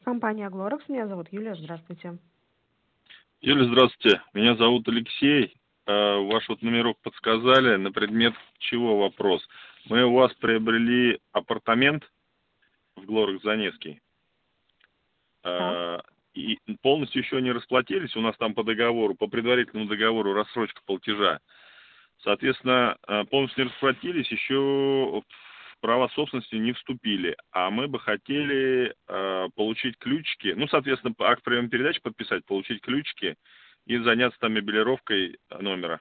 Компания Глорекс, меня зовут Юлия, здравствуйте. Юля, здравствуйте. Меня зовут Алексей. Ваш вот номерок подсказали. На предмет чего вопрос? Мы у вас приобрели апартамент в Глорекс-Заневский. Так. И полностью еще не расплатились. У нас там по договору, по предварительному договору рассрочка платежа. Соответственно, полностью не расплатились, еще в права собственности не вступили. А мы бы хотели получить ключики, ну, соответственно, акт приема передачи подписать, получить ключики и заняться там мебелировкой номера.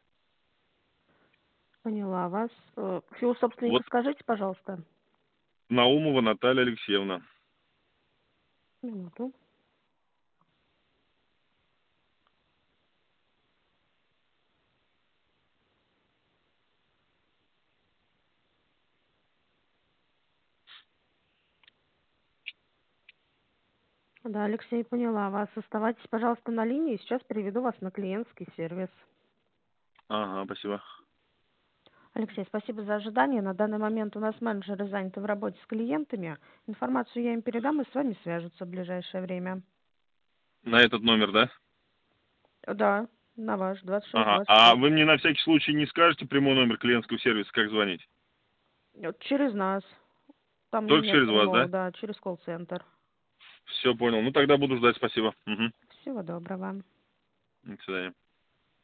Поняла вас. Фил собственника Вот скажите, пожалуйста. Наумова Наталья Алексеевна. Минуту. Да, Алексей, поняла вас. Оставайтесь, пожалуйста, на линии. Сейчас переведу вас на клиентский сервис. Ага, спасибо. Алексей, спасибо за ожидание. На данный момент у нас менеджеры заняты в работе с клиентами. Информацию я им передам и с вами свяжутся в ближайшее время. На этот номер, да? Да, на ваш Ага. А 2626. вы мне на всякий случай не скажете прямой номер клиентского сервиса, как звонить? Вот через нас. Там Только нет через вас, прямого, да? да, через колл-центр. Все понял. Ну, тогда буду ждать, спасибо. Угу. Всего доброго. До свидания.